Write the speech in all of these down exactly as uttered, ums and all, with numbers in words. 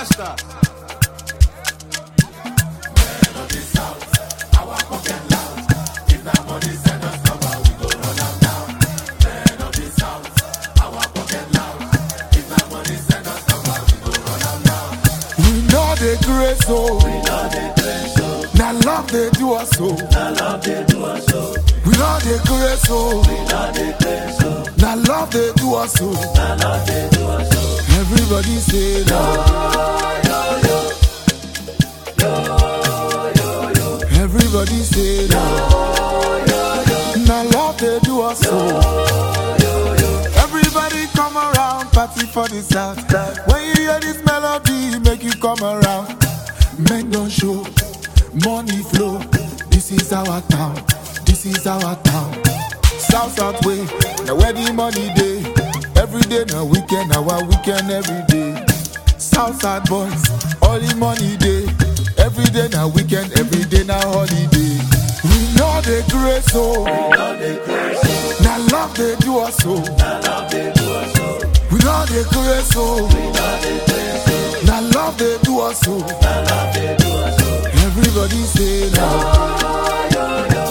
Master. They grace so, we know they grace so. Now love they do us so, now love they do us so. We know they grace so, we know they grace so. Now love they do us so, now love they do us so. Everybody say no, yo yo, yo yo yo. Everybody say no, yo yo. Now love they do us so, yo yo. Everybody come around, party for the South. When you hear this melody, make you come around. Men don't show, money flow. This is our town, this is our town. South South way, now where the money day. Every day now weekend, our weekend every day. South South boys, all the money day. Every day now weekend, every day now holiday. We know they grace so, we know they grace so. Now love they do us so, now love they do us so. We know they grace so, we know they grace so. Now love they do us so, now love they do us so. Everybody say no, yo yo,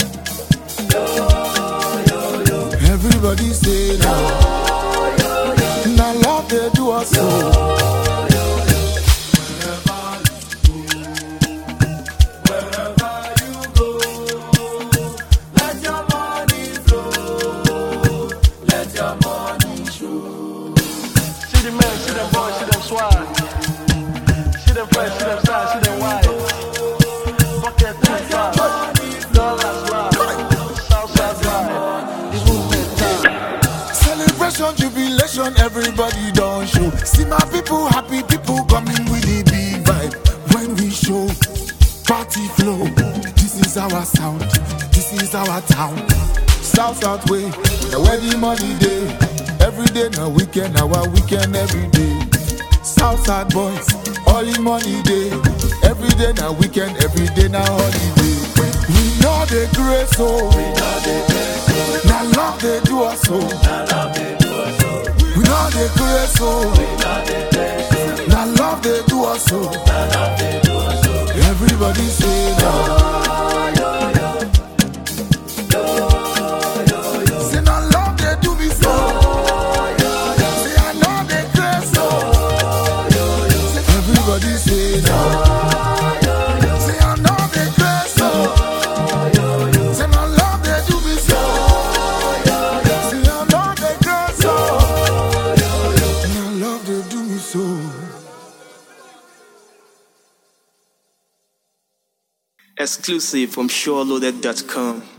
yo yo yo. Everybody say no, yo yo. Now love they do us so. Jubilation, everybody don't show. See my people happy, people coming with the big vibe. When we show, party flow. This is our sound, this is our town. South South way, now where the money day. Every day now weekend, our weekend every day. South South boys, all the money day. Every day now weekend, every day now holiday. We know they grace so, we know they grace so. Now love they do us so, now love they do us so. We know they grace so, we know they grace so. Now love they do us so, now love they do us so. Everybody say no, yo yo, yo yo yo. Say now love they do me so, yo yo. Say I know they grace so, yo yo. Say everybody say no. Exclusive from SureLoaded dot com.